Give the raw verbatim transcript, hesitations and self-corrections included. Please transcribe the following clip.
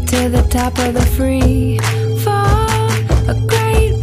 to the top of the free fall. A great